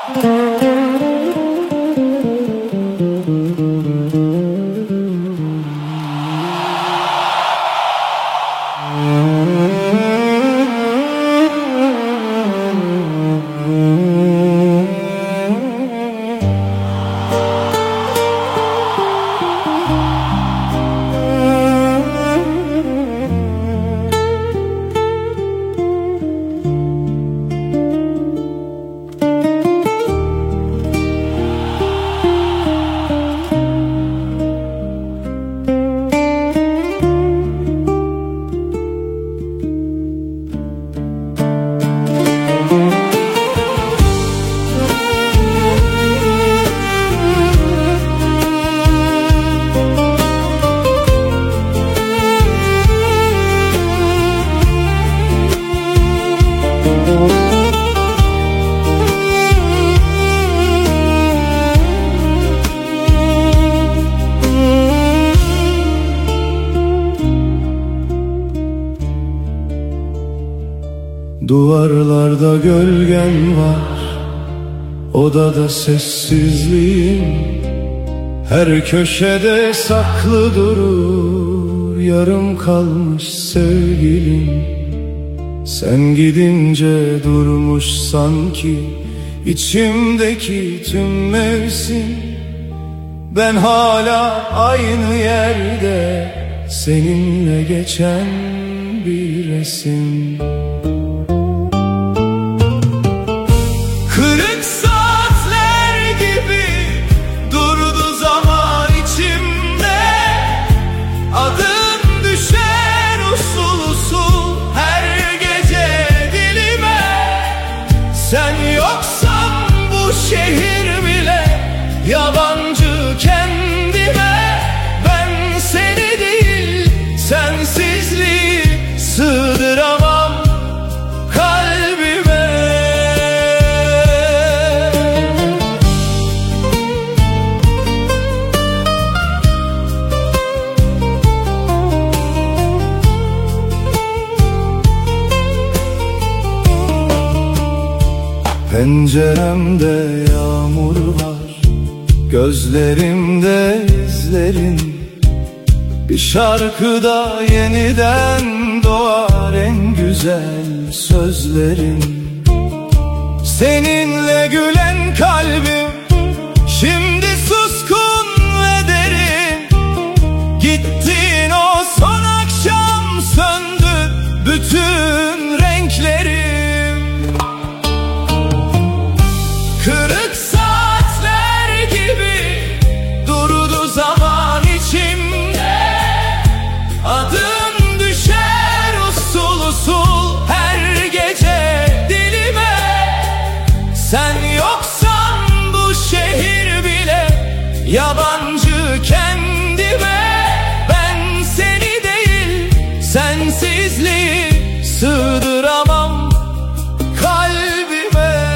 Duvarlarda gölgen var, odada sessizliğim. Her köşede saklı durur yarım kalmış sevgilim. Sen gidince durmuş sanki içimdeki tüm mevsim. Ben hala aynı yerde, seninle geçen bir resim. Kırık saatler gibi durdu zaman içimde. Adın düşer usul usul her gece dilime. Sen yoksan bu şehir bile yabancı kendime. Ben seni değil sensizliği sığdıramam kalbime. Penceremde yağmur var, gözlerimde izlerin. Bir şarkıda yeniden doğar en güzel sözlerin. Seninle gülen kalbim şimdi suskun ve derin. Gittiğin o son akşam söndü bütün renklerim. Kırık saatler gibi durdu zaman içimde. Adın düşer usul usul her gece dilime. Sen yoksan bu şehir bile yabancı kendime. Ben seni değil sensizliği sığdıramam kalbime.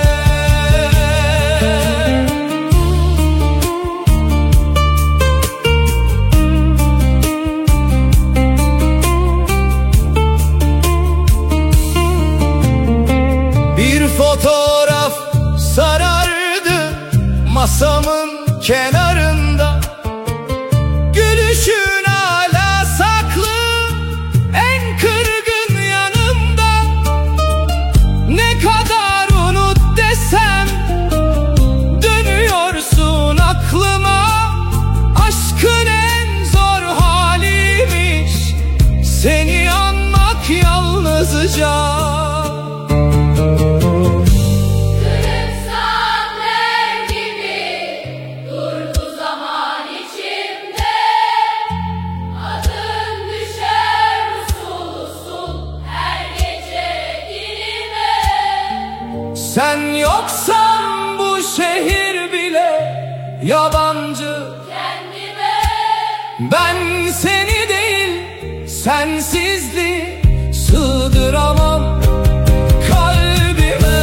Bir fotoğraf sarardı masamın kenarında. Gülüşün hala saklı en kırgın yanımda. Ne kadar unut desem dönüyorsun aklıma. Aşkın en zor haliymiş seni anmak yalnızca. Sen yoksan bu şehir bile yabancı kendime. Ben seni değil sensizliği sığdıramam kalbime.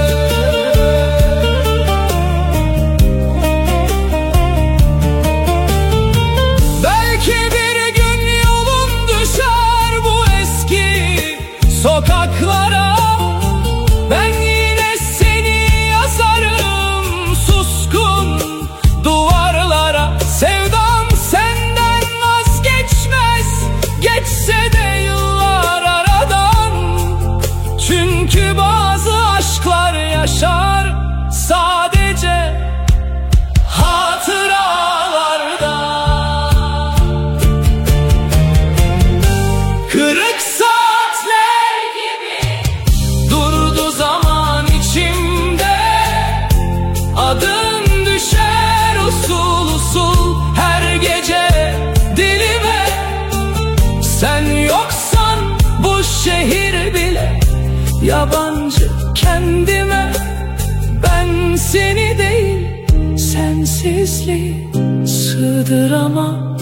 Belki bir gün yolun düşer bu eski sokaklara. Ben yine seni yazarım sensizliği sığdıramam.